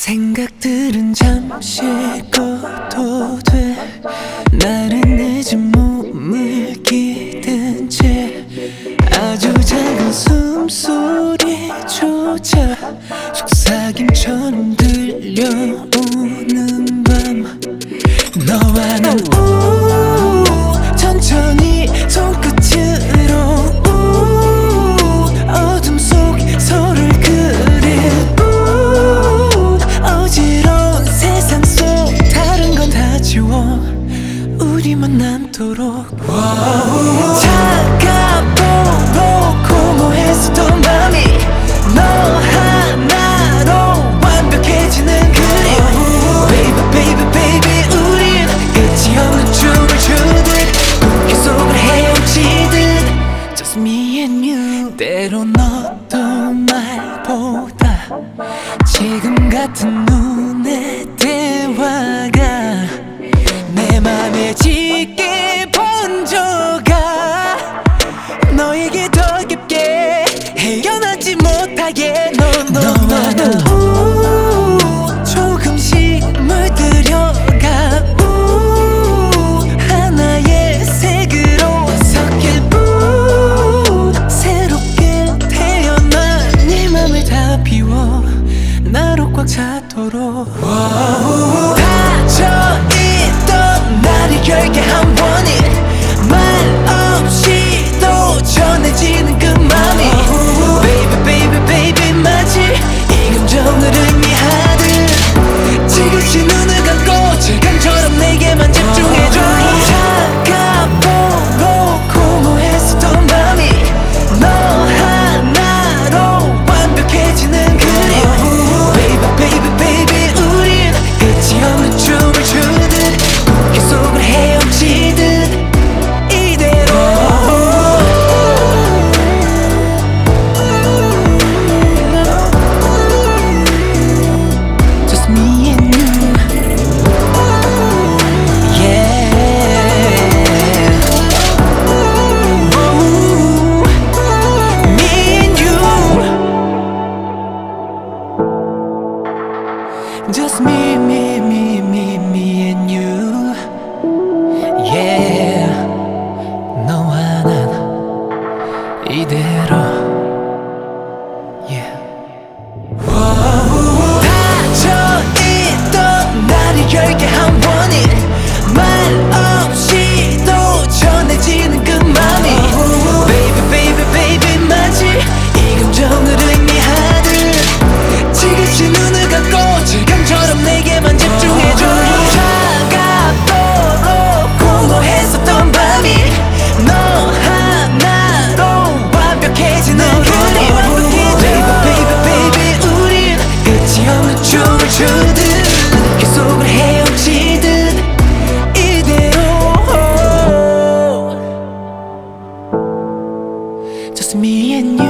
생각들은 잠시 꺼도 돼. 나른 늦은 몸을 기댄 채 아주 작은 숨소리조차 속삭임처럼 들려오는 밤, 너와 난 천천히 손끝으로 어둠 속 서로를 그릴 어지러운 세상 속 다른 건 다 지워 우리만 남도록. 차갑고 공허했었던 밤이 너 하나로 완벽해지는 그림. Baby baby baby 우린 끝이 없는 춤을 추듯 꿈 속을 헤엄치듯 Just me and you. 때론 어떤 말보다 지금 같은 눈의 대화가 내 맘에 짙게 번져가 너에게 더 깊게 헤어나지 못하게. 너와 나 조금씩 물들여가 하나의 색으로 섞일 새롭게 태어난 네 맘을 다 비워 나로 꽉 차도록. 닫혀있던 나를 열게 한 번이 말 없이도 전해지는 그 맘이 Baby baby baby 마치 이 감정을 의미하듯 지그시 눈을 감고 질감처럼 내게만 집중해줘. 차갑고 공허했었던 밤이 너 하나로 완벽해지는 그림. Baby baby baby 우린 끝이 없는 춤을 추듯 꿈 속을 헤엄치듯 이대로. Just me and you. Yeah. Ooh, me and you. Just me, me, me, me, me and you. Yeah. 너와 난 이대로. Yeah. 닫혀있던 나를 열게 한 번이 말 없이도 전해지는 그 맘이 Baby baby baby 마치 이 감정을 의미하듯 지그시 눈을 감고 질감처럼 내게만 집중해줘. 차갑도록 공허했었던 밤이 너 하나로 완벽해지는 그림. Baby baby baby 우린 끝이 없는 춤을 추듯 꿈 속을 헤엄치듯 이대로. Just me and you.